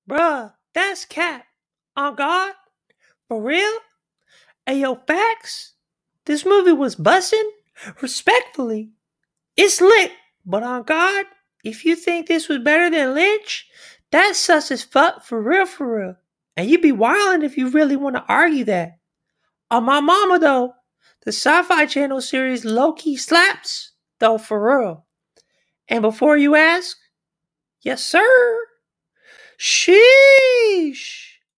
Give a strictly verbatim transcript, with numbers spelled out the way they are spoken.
Bruh, that's cap. On God? For real? Ayo, facts? This movie was bussin'? Respectfully. It's lit, but on God, if you think this was better than Lynch, that's sus as fuck for real, for real. And you be wildin' if you really want to argue that. On my mama, though, the Sci Fi Channel series low key slaps, though, for real. And before you ask, yes, sir. Sheesh.